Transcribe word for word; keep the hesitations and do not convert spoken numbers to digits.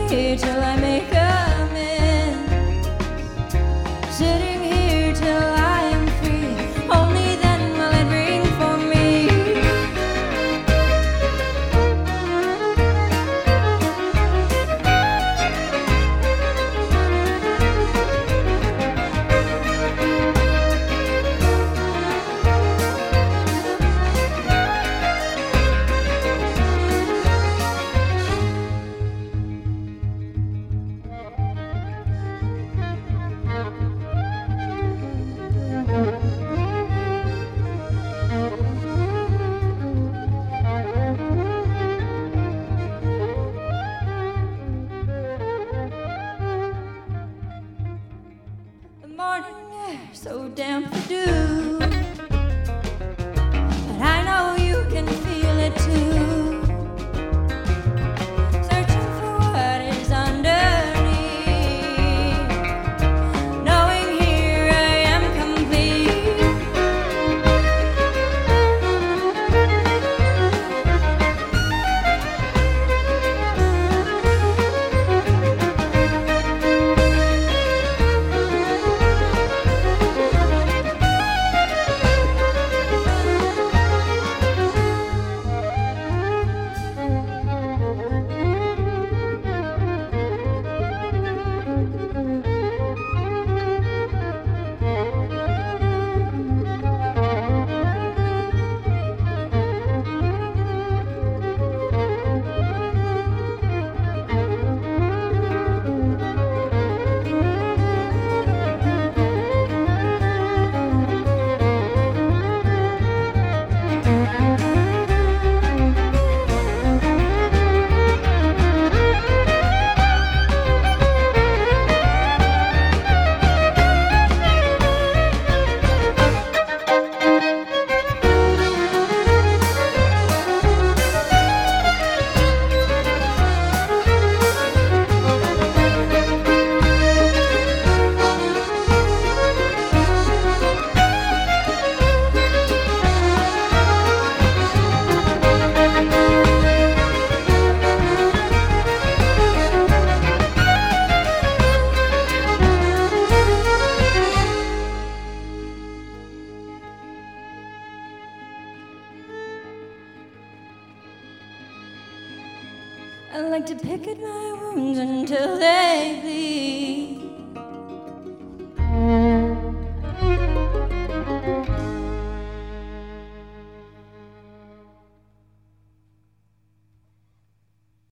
here till I make amends, sitting here till I am free. Only then will it ring for me. The morning air so damp to do, but I know you can feel it too. Searching for what is underneath, knowing here I am complete. I like to pick at my wounds until they bleed.